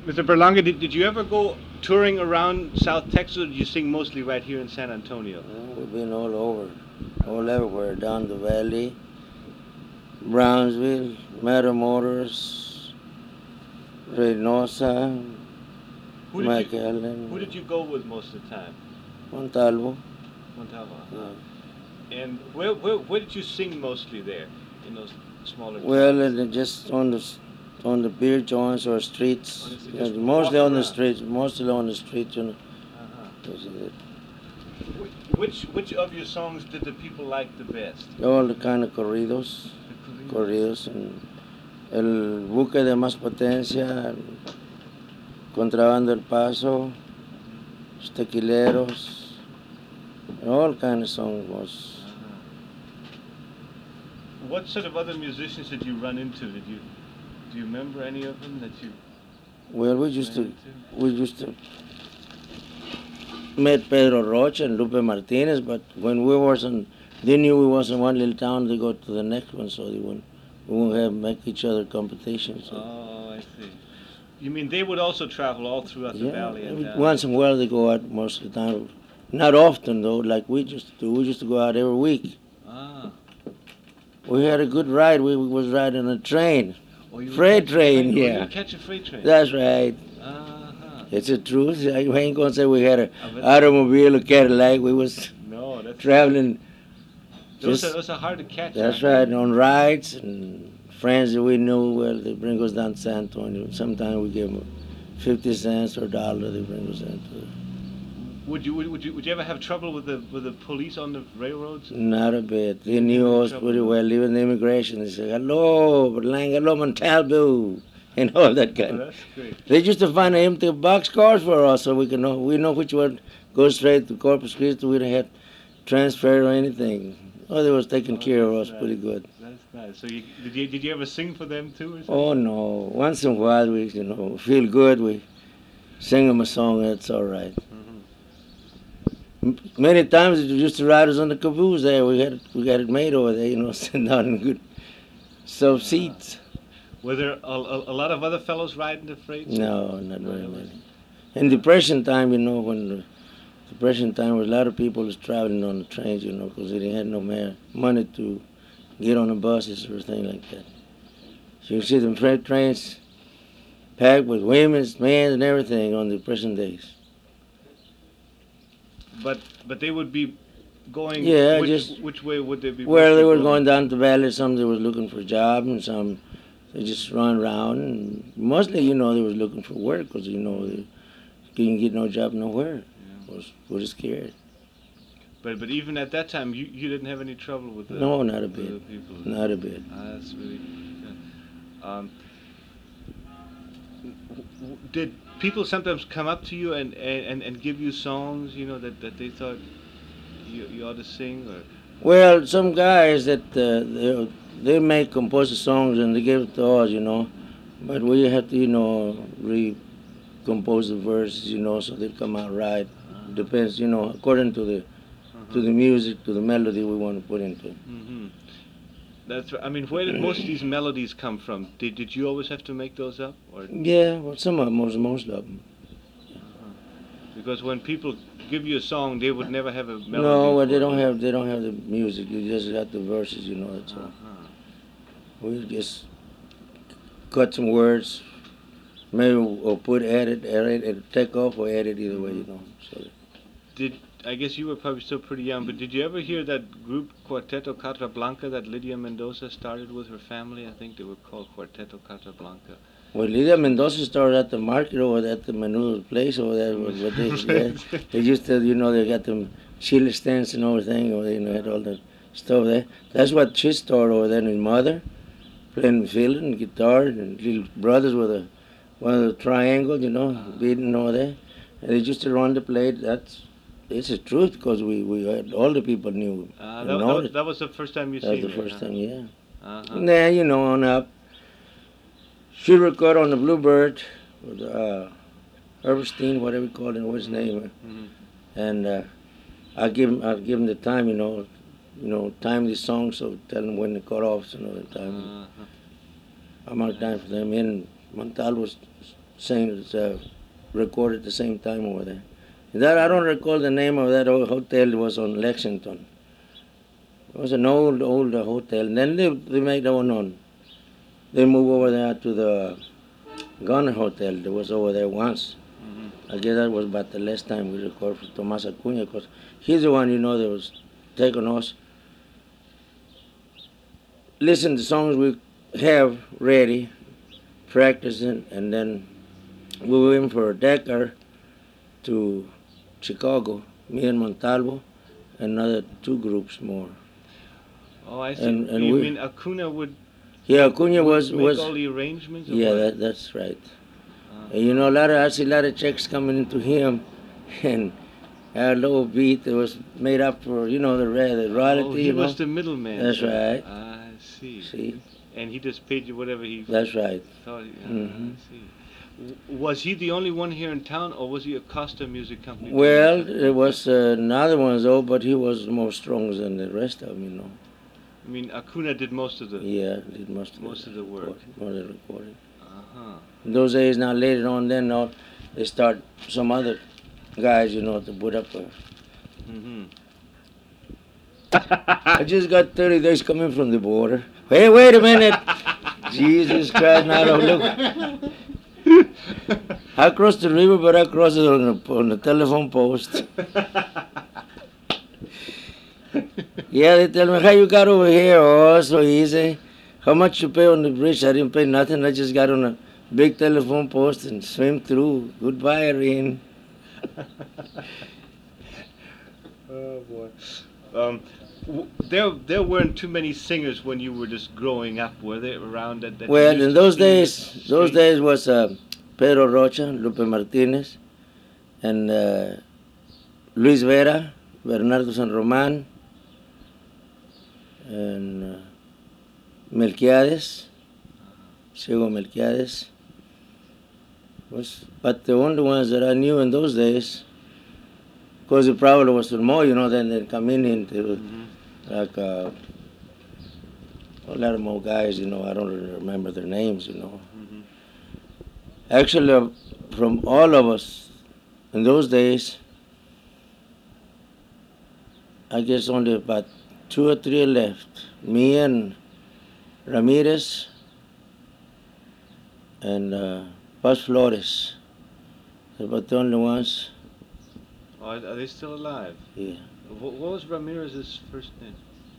Mr. Berlanga, did you ever go touring around South Texas, or did you sing mostly right here in San Antonio? We've been all over, all everywhere, down the valley, Brownsville, Matamoros, Reynosa, Who did you who McAllen, did you go with most of the time? Montalvo. Montalvo. Yeah. And where did you sing mostly there in those smaller Well, towns? and just on the beer joints or Or streets. just Mostly walking on the around? streets. Mostly on the streets. Uh-huh. This is it. Which of your songs did the people like the best? All the kind of corridos, The corridos. corridos, and El Buque de Más Potencia, Contrabando El Paso, Los Tequileros, all kind of songs was. Uh-huh. What sort of other musicians did you run into? Do you remember any of them that you Well, ran into? we used to met Pedro Rocha and Lupe Martinez, but when we wasn't, they knew we was in one little town. They go to the next one, so we won't have make each other competition. So Oh, I see. You mean they would also travel all throughout the yeah, valley and down? once in a while they go out most of the time. Not often though, like we used to do. We used to go out every week. Ah. We had a good ride. We was riding a train, Oh, you would freight catch a train. Oh, you Yeah, would catch a freight train. that's right. Uh-huh. It's the truth. I ain't gonna say we had an I bet- automobile or Cadillac. We was No, that's traveling. those are hard to catch. That's aren't right, on rides and friends that we knew, well, they bring us down to San Antonio. Sometimes we give them 50 cents or a dollar, they bring us into it. Would you ever have trouble with the police on the railroads? Not a bit. They knew us pretty well, even the immigration. They said, hello, Berlang, hello, Montalvo, and all that Oh, kind of. that's great. They used to find empty boxcars for us so we know which one goes straight to Corpus Christi. We didn't have transfer or anything. Oh, they was taking Oh, care of that's us pretty good. That's nice. So did you ever sing for them too, or something? Oh no! Once in a while, we feel good. We sing them a song. That's all right. Many times they used to ride us on the caboose there. We got it made over there. Sitting down in good soft seats. Were there a lot of other fellows riding the freight? No, not very many. In Depression time, when the Depression time, was a lot of people was traveling on the trains, because they didn't have no more money to get on the buses or anything like that. So you see them freight trains packed with women, men, and everything on the Depression days. But they would be going. Yeah, which way would they be? Well, they mostly were going down to valley. Some they was looking for a job, and some they just run around. And mostly, they was looking for work because they couldn't get no job nowhere. Was scared. But even at that time, you didn't have any trouble with the No, not a with the bit. people. Not a bit. That's really good. Did people sometimes come up to you and give you songs, that they thought you ought to sing, or? Well, some guys that they may compose the songs and they give it to us, but we have to, recompose the verses, so they come out right. Depends, according to the music, to the melody we want to put into it. Mm-hmm. That's right. I mean, where did most of these melodies come from? Did you always have to make those up, or? Yeah, well, some of them, most of them. Because when people give you a song, they would never have a melody. No, well, they don't have the music. You just got the verses, that's all. We just cut some words, maybe or edit, take off or edit either way, So. I guess you were probably still pretty young, but did you ever hear that group Cuarteto Casablanca that Lydia Mendoza started with her family? I think they were called Cuarteto Casablanca. Well, Lydia Mendoza started at the market over there, at the Menudo place over there. They used to, they got them chili stands and everything, or they had all the stuff there. That's what she started over there. And his mother playing fiddle and guitar, and little brothers with one of the triangle, beating over there. And they used to run the plate. It's the truth because we had, all the people knew. That was the first time you seen That was the first time, yeah. Uh-huh. And then, on up. She recorded on the Bluebird with Herberstein, whatever you call it, what's his name. Mm-hmm. And I'll give him the time, time the song, so tell them when to cut off, so the time. Uh-huh. I mark time for them. And Montalvo recorded at the same time over there. That I don't recall the name of that old hotel. It was on Lexington. It was an old hotel. And then they made that one on. They moved over there to the Gunner Hotel. That was over there once. I guess that was about the last time we recorded for Tomas Acuna, because he's the one, that was taking us. Listen to songs we have ready, practicing, and then we went for a Dakar to Chicago, me and Montalvo, and another 2 groups more. Oh, I see. And you mean Acuna would? Yeah, Acuna was make all the arrangements. Yeah, that's right. I see a lot of checks coming into him, and a little beat that was made up for, the royalty. Oh, he was the middleman. That's right. I see. See? And he just paid you whatever he. That's right. Thought. I see. Was he the only one here in town, or was he a Costa Music Company? Well, there was another one though, but he was more strong than the rest of them, I mean, Acuna did most of the. Yeah, did most of the work. More of the recording. Uh-huh. In those days, now later on, now they start some other guys, to put up a. I just got 30 days coming from the border. Hey, wait a minute! Jesus Christ! Now look. I crossed the river, but I crossed it on the telephone post. Yeah, they tell me, how you got over here? Oh, so easy. How much you pay on the bridge? I didn't pay nothing. I just got on a big telephone post and swim through. Goodbye, Irene. Oh, boy. There weren't too many singers when you were just growing up, were they, around that? Well, in those days was Pedro Rocha, Lupe Martinez, and Luis Vera, Bernardo San Roman, and Melquiades, Ciego Melquiades. But the only ones that I knew in those days, because the problem was more, then they come into like a lot of more guys, I don't really remember their names, Actually, from all of us in those days, I guess only about 2 or 3 left. Me and Ramirez and Paz Flores. They're about the only ones. Oh, are they still alive? Yeah. What was Ramirez's first name?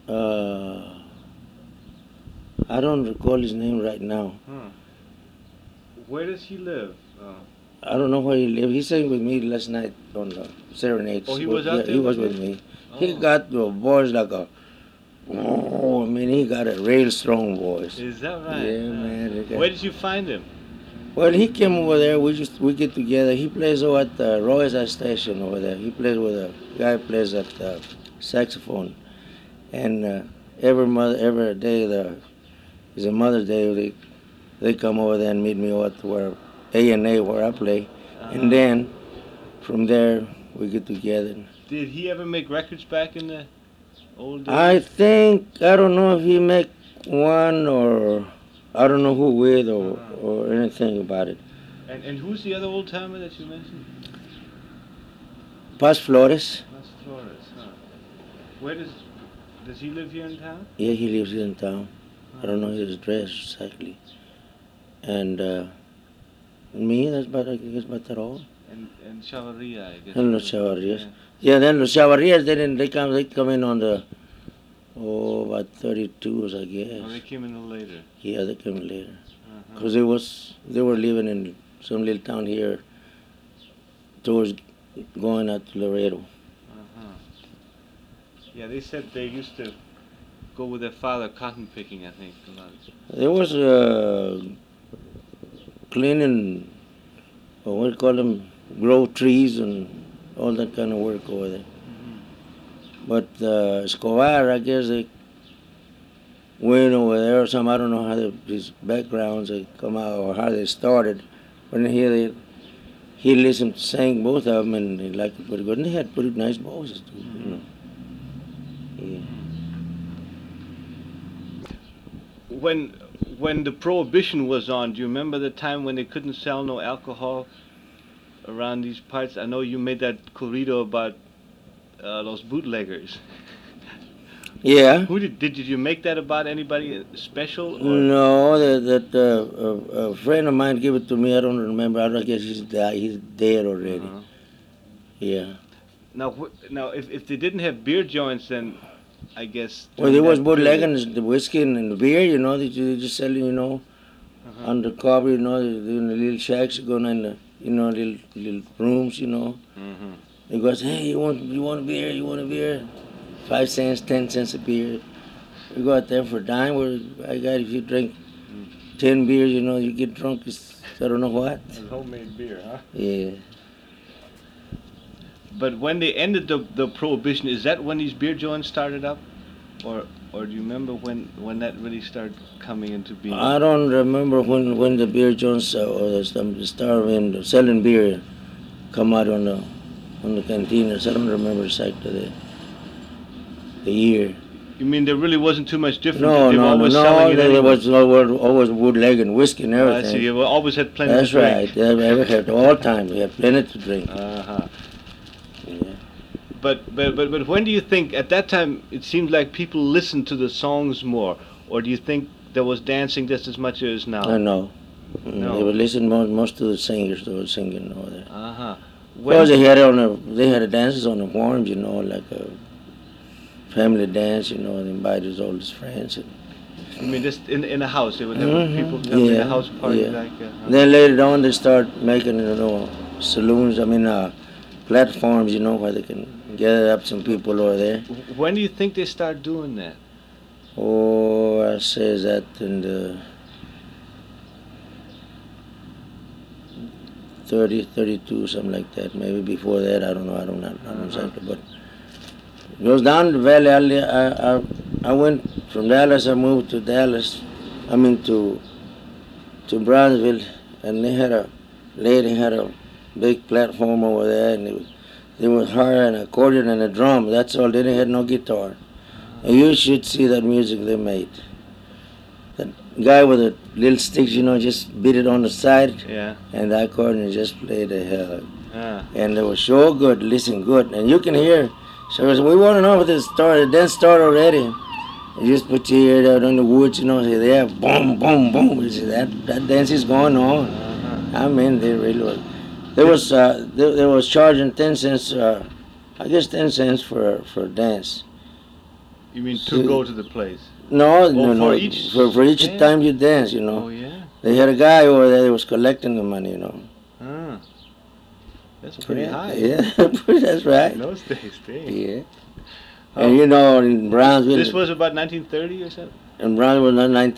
I don't recall his name right now. Huh. Where does he live? I don't know where he lives. He sang with me last night on the Serenades. Oh, he was out there? He was with me. Oh. He got a voice like a... Oh, I mean, he got a real strong voice. Is that right? Yeah, man. Where did you find him? Well, he came over there. We get together. He plays over at the Royal Station over there. He plays with a guy who plays at saxophone. And every day is a Mother's Day. They come over there and meet me over to where A&A, where I play. And then from there we get together. Did he ever make records back in the old days? I don't know if he make one, or I don't know who with, or anything about it. And who's the other old timer that you mentioned? Paz Flores. Paz Flores, huh? Where does he live here in town? Yeah, he lives here in town. I don't know his address exactly. And me, I guess about that all. And Chavarria, I guess. And Los Chavarrias. Yeah, then Los Chavarrias, they come in on the, about 32s, I guess. Oh, they came in a little later. Yeah, they came in later. Because they were living in some little town here towards going out to Laredo. Yeah, they said they used to go with their father cotton picking, I think. There was cleaning, or what do you call them, grow trees and all that kind of work over there. But Escobar, I guess they went over there or something. I don't know how these backgrounds they come out or how they started. But here he listened to sing both of them and he liked it pretty good. And they had pretty nice voices too, Yeah. when the prohibition was on, do you remember the time when they couldn't sell no alcohol around these parts? I know you made that corrido about los bootleggers. Yeah. Who did you make that about anybody special? Or? No, a friend of mine gave it to me. I don't remember. I guess he's dead already. Uh-huh. Yeah. Now, if they didn't have beer joints, then I guess. Well, there was bootlegging the whiskey and the beer. You know, they just selling. You know, Uh-huh. undercover. You know, in the little shacks, going in the little rooms. You know. Mm-hmm. He goes, hey, you want a beer? You want a beer? 5 cents, 10 cents a beer. You go out there for a dime. Where I got if you drink 10 beers, you know, you get drunk. It's, I don't know what. Homemade beer, huh? Yeah. But when they ended the prohibition, is that when these beer joints started up, or do you remember when that really started coming into being? I don't remember when the beer joints or the starving selling beer come out on the cantinas. I don't remember exactly the year. You mean there really wasn't too much difference? No, they were always selling it there anyway? was always bootleg and whiskey and I everything. see. You always had plenty That's to drink. right. Yeah, we had all time. We had plenty to drink. Uh-huh. Yeah. But when do you think, at that time, it seemed like people listened to the songs more, or do you think there was dancing just as much as now? No. No. They would listen most to the singers that were singing over there. Uh-huh. Because they had dances on the farms, you know, like a family dance, you know, and invited all his friends. You mean just in a house? They would have people come in a house party like. Then later on, they start making, saloons. Platforms, you know, where they can gather up some people over there. When do you think they start doing that? Oh, I say that in the 32, something like that. Maybe before that, I don't know exactly. But it goes down the valley. I went from Dallas. I moved to to Brownsville, and the lady had a big platform over there, and they would hire an accordion and a drum. That's all. They didn't have no guitar. And you should see that music they made. That guy with the little sticks, you know, just beat it on the side. Yeah. And the accordion just played the hell. Ah. And it was so good, listen good. And you can hear. So we want to know if the dance started already. You just put your ear out on the woods, you know, say there, boom, boom, boom. You see that dance is going on. I mean, they really was. They was charging 10 cents, I guess 10 cents for a dance. You mean to go to the place? No, for each dance? time you dance, you know. Oh yeah. They had a guy over there that was collecting the money, you know. Ah. That's pretty high. Yeah, that's right. In those days, dang. Yeah. And you know, in Brownsville. This was about 1930 or something? In Brownsville,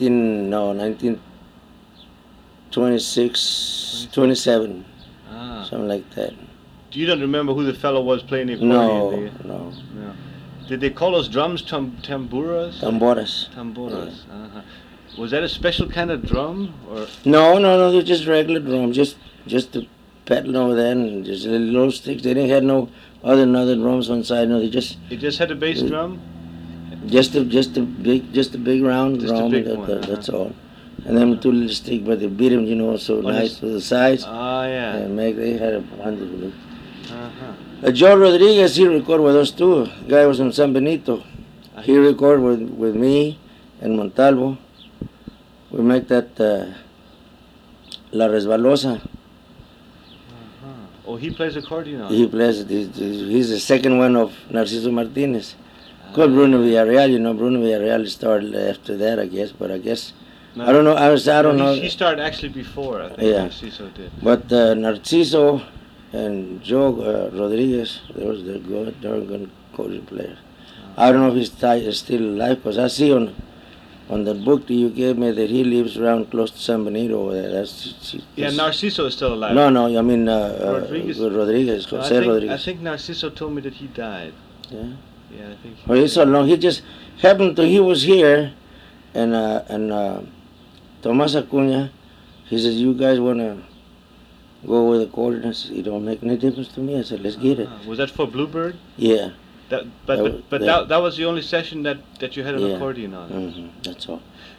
1926, 27. Ah. Something like that. You don't remember who the fellow was playing the accordion, do you? No. Did they call those drums tamburas? Tamboras. Tamboras. Yeah. Uh-huh. Was that a special kind of drum, or? No, they're just regular drums, just the pedal over there and just little sticks. They didn't have no other drums on side. No, they just. It just had a bass drum. Just a big round Just a drum. big one, That's all. And then 2 little sticks, but they beat them, you know, so nice to the sides. Ah, yeah. And they had a wonderful. Uh-huh. Joe Rodriguez, he recorded with us too. The guy was from San Benito. He recorded with me and Montalvo. We make that La Resbalosa. Uh-huh. Oh, he plays accordion on it? He plays it. He's the second one of Narciso Martinez. Called Bruno Villarreal. You know, Bruno Villarreal started after that, I guess. But I guess No, I don't know. I don't know. He started actually before, I think. Yeah. Narciso did. But Narciso and Joe Rodriguez, they're good. They're good accordion players. I don't know if he's still alive, because I see on the book that you gave me that he lives around close to San Benito over there. Yeah, Narciso is still alive. No, I mean Rodriguez. Rodriguez, No, Jose Rodriguez. I think Narciso told me that he died. Yeah. Yeah, I think. Well, he's so long. He just happened to. He was here, and Tomas Acuña, he says, "You guys wanna go with accordion?" I said, "It don't make any difference to me." I said, "Let's get it." Was that for Bluebird? Yeah. That was the only session that you had an accordion on. Mm-hmm. That's all.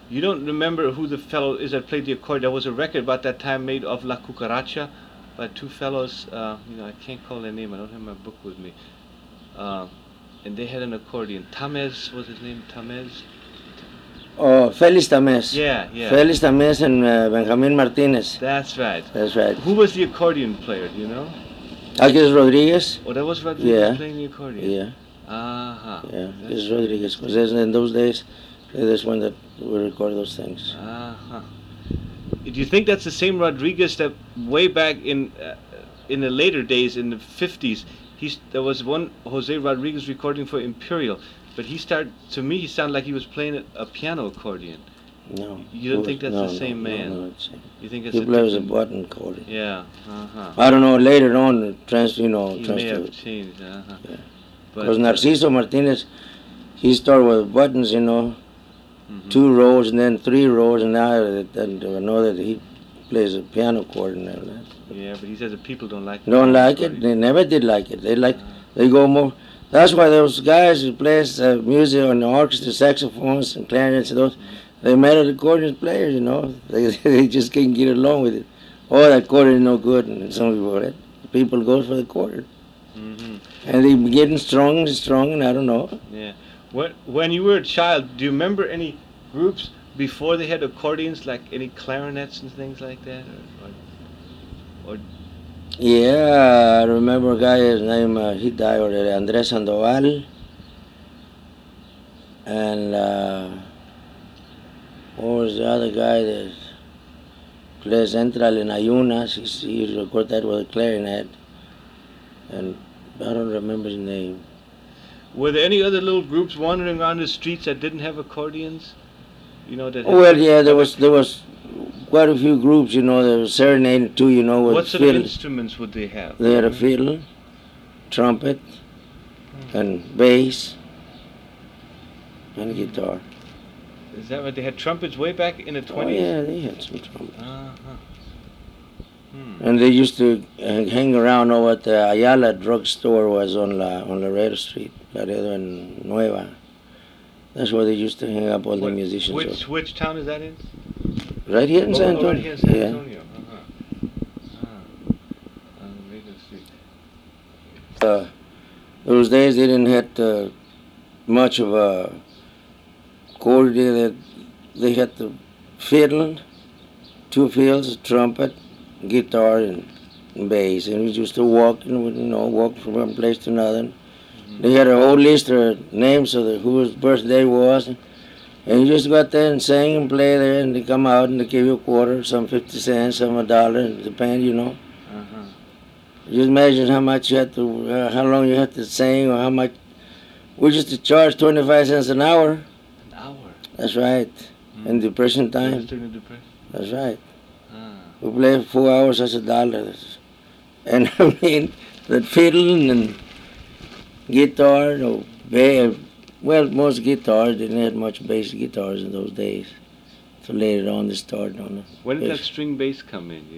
You don't remember who the fellow is that played the accordion? There was a record about that time made of La Cucaracha by two fellows. I can't call their name. I don't have my book with me. And they had an accordion. Tamez was his name. Tamez. Oh, Félix Tamés. Yeah, yeah. Félix Tamés and Benjamin Martinez. That's right. That's right. Who was the accordion player? Do you know? Aquis Rodriguez. Oh, that was Rodriguez Yeah. playing the accordion. Yeah, Uh-huh. yeah. Aquis Rodriguez. Because in those days, that's when that we record those things. Uh-huh. Do you think that's the same Rodriguez that way back in the later days, in the 50s, there was one Jose Rodriguez recording for Imperial, but he sounded like he was playing a piano accordion. No. You don't think that's the same man? No, it's same. You think it's He a plays a different- button accordion. Yeah. Uh-huh. I don't know, later on, He may have because changed. Uh-huh. Yeah. But, Narciso Martinez, he started with buttons, mhm. 2 rows and then 3 rows, and now I know that he plays a piano chord and all that. Yeah, but he says that people don't like Don't piano like it. accordion. They never did like it. They go more. That's why those guys who plays music on the orchestra, saxophones and clarinets, and those, they married accordion players. They just can't get along with it. Oh, that accordion is no good, and some people go for the accordion, Mm-hmm. and they getting strong and strong, and I don't know. Yeah. When you were a child, do you remember any groups before they had accordions, like any clarinets and things like that? Or Yeah, I remember a guy, his name, he died already, Andres Sandoval. And what was the other guy that plays Central in Ayunas? He recorded that with a clarinet. And I don't remember his name. were there any other little groups wandering around the streets that didn't have accordions? That had Well, yeah, there was quite a few groups, that were serenading too, with What sort of fiddle. instruments would they have? They had a fiddle, trumpet, and bass, and guitar. Is that what they had? Trumpets way back in the 20s? Oh, yeah, they had some trumpets. Uh-huh. And they used to hang around over at the Ayala drugstore was on Laredo Street, Laredo and Nueva. That's where they used to hang up all the musicians. Which town is that in? Right here in San Antonio. Right here in San Yeah. Antonio. On Laredo Street. Those days they didn't have much of a accordion. They had the fiddle, 2 fiddles, trumpet, guitar, and bass. And we used to walk, walk from one place to another. They had a whole list of names of whose birthday was. And you just go out there and sing and play there, and they come out and they give you a quarter, some 50 cents, some $1, depend, Uh-huh. Just imagine how much you had to, how long you had to sing, or how much. We used to charge 25 cents an hour. An hour? That's right. In Depression That was time. during the Depression? That's right. Ah. We played 4 hours, that's $1. And I mean, the fiddle and guitar, well, most guitars didn't have much bass guitars in those days. So later on they started on it. When did that Bass. string bass come in,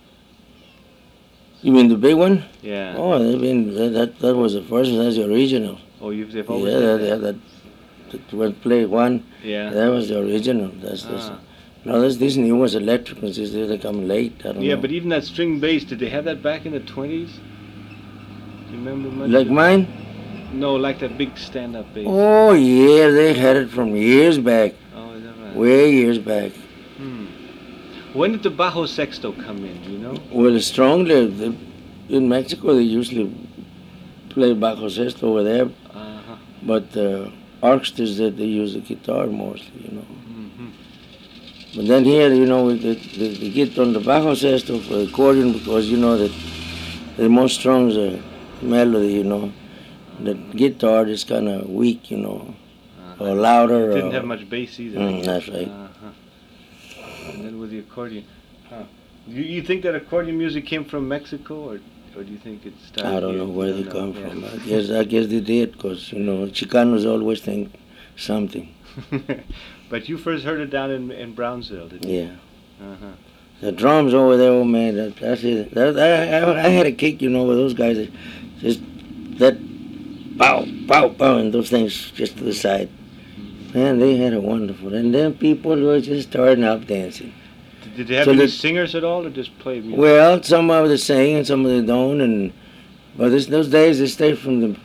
You mean the big one? Yeah. Oh, I mean, that was the first one, that's the original. Oh, they've always Yeah, had that. that when play one, Yeah. that was the original. Ah. No, these new ones, electric ones, they come late. I don't Yeah, know. but even that string bass, did they have that back in the 20s? Do you remember much? Like mine? No, like that big stand-up bass. Oh, yeah, they had it from years back, Oh, is that right? way years back. When did the bajo sexto come in, do you know? Well, strongly, in Mexico, they usually play bajo sexto over there, Uh-huh. but orchestras, they use the guitar mostly, Mm-hmm. But then here, they get on the bajo sexto for the accordion because, that the most strong is a melody, The guitar is kind of weak, or louder. Didn't or, have much bass either. That's right. Uh-huh. And then with the accordion. Huh. You think that accordion music came from Mexico, or do you think it started I don't here? know where You they don't come know, from. yeah. I guess they did, because, Chicanos always think something. But you first heard it down in Brownsville, didn't you? Yeah. Uh-huh. The drums over there, oh man, that's it. I had a kick, with those guys. Just that pow, pow, pow, and those things just to the side. Man, they had a wonderful. And then people were just starting up dancing. Did they have So any the- singers at all, or just play music? Well, some of them sing and some of them don't. And but those days they stay from the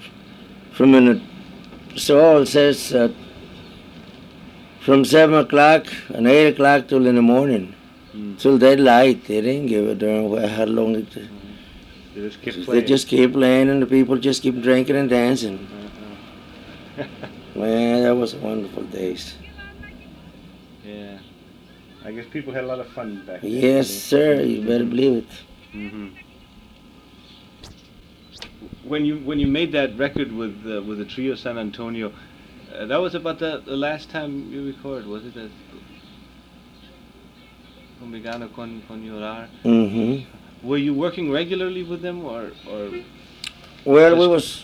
so it says from 7 o'clock and 8 o'clock till in the morning, till daylight. They didn't give a darn how long it. They just kept They playing. just keep playing and the people just keep drinking and dancing. Man, that was wonderful days. Yeah. I guess people had a lot of fun back then. Yes, sir. You better believe it. Hmm. When you made that record with the trio San Antonio, that was about the last time you recorded, was it? Humigano con Llorar. Mm-hmm. Were you working regularly with them, or? Well, we was,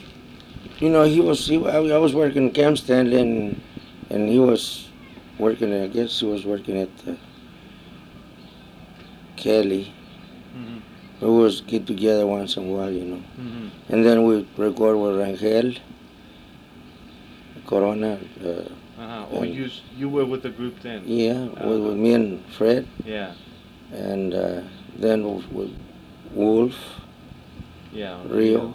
I was working in Camp Stanley, and he was working. I guess he was working at Kelly. Mhm. We was get together once in a while, Mhm. and then we record with Rangel, Corona. Oh, you were with the group then. Yeah, with me and Fred, Yeah. and then with Wolf. Yeah. Rio.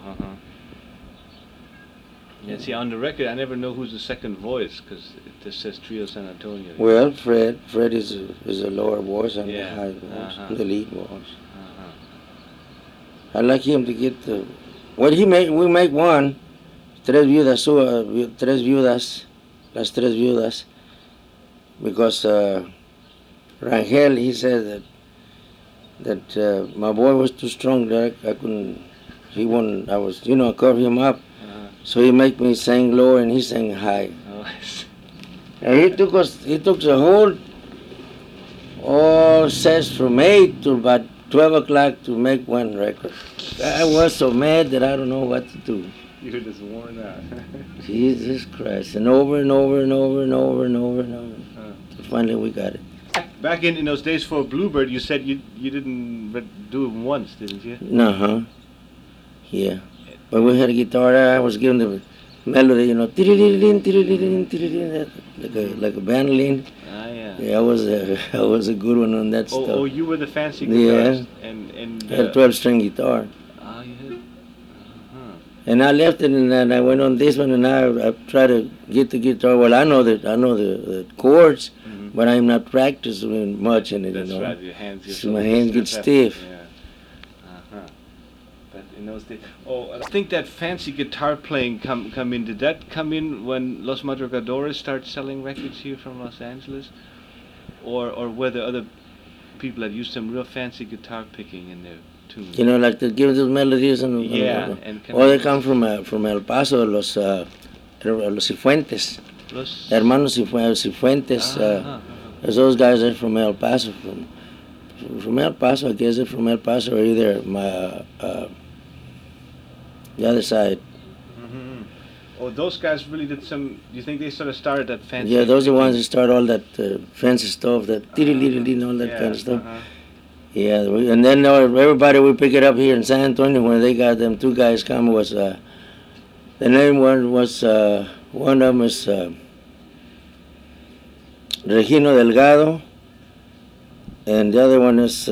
Yeah. See, on the record, I never know who's the second voice because it just says Trio San Antonio. Well, Fred is a lower voice and Yeah. the high voice, Uh-huh. the lead voice. Uh-huh. I like him to get the. Well, we make one. Tres viudas, las tres viudas, because Rangel, he said that my boy was too strong that I couldn't. He wouldn't. I was, cover him up. So he make me sing low and he sang high. Oh, I see. And he took the whole sets from 8 to about 12 o'clock to make one record. I was so mad that I don't know what to do. You were just worn out. Jesus Christ. And over and over and over and over and over and over. Finally we got it. Back in those days for Bluebird, you said you didn't do it once, didn't you? Uh-huh. Yeah. When we had a guitar, I was giving the melody, tiridin, tiridin, tiridin, like a bandolin. Ah, yeah. Yeah, I was a good one on that stuff. Oh, you were the fancy Yeah. guitarist. And I had a 12-string guitar. Ah, you had. And I left it and I went on this one and I tried to get the guitar. Well, I know the chords, but I'm not practicing much in it. That's right. Your hands get So my hands get stiff. Yeah. But in those days, I think that fancy guitar playing come in. Did that come in when Los Madrugadores started selling records here from Los Angeles, or were there other people that used some real fancy guitar picking in their tunes? Like to give those melodies and they come from El Paso, los Cifuentes, hermanos Cifuentes. Those guys are from El Paso, from El Paso. I guess they're from El Paso or either the other side. Mm-hmm. Oh, those guys really did some. Do you think they sort of started that fancy? Yeah, those are the ones that start all that fancy stuff, that and all that kind of stuff. Yeah, and then everybody would pick it up here in San Antonio when they got them two guys come. Was the name was one of them is Regino Delgado, and the other one is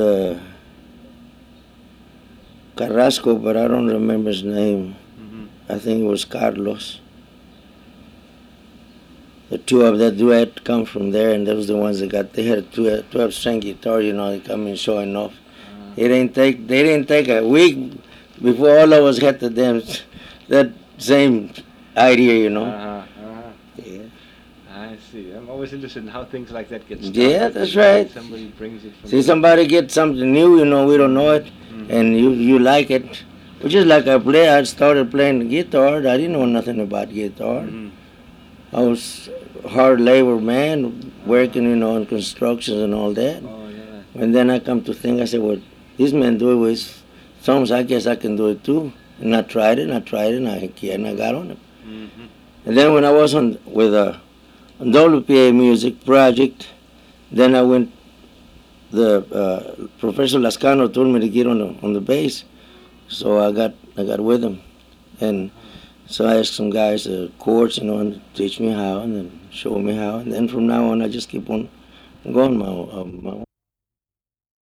Carrasco, but I don't remember his name. I think it was Carlos. The two of that duet come from there, and those the ones that they had a 12-string guitar, they come in showing off. They didn't take a week before all of us had that same idea, Yeah. I see. I'm always interested in how things like that get started. Yeah, that's right. Somebody brings it from. See, somebody gets something new, we don't know it, and you like it. Which is like I started playing the guitar. I didn't know nothing about guitar. I was a hard labor man, working, in constructions and all that. Oh, yeah. And then I come to think, I said, well, this man do it with his thumbs, I guess I can do it too. And I tried it, and I got on it. And then when I was with a WPA Music Project, then I went, Professor Lascano told me to get on the bass. So I got with him. And so I asked some guys, chords, and teach me how, and then show me how, and then from now on I just keep on going my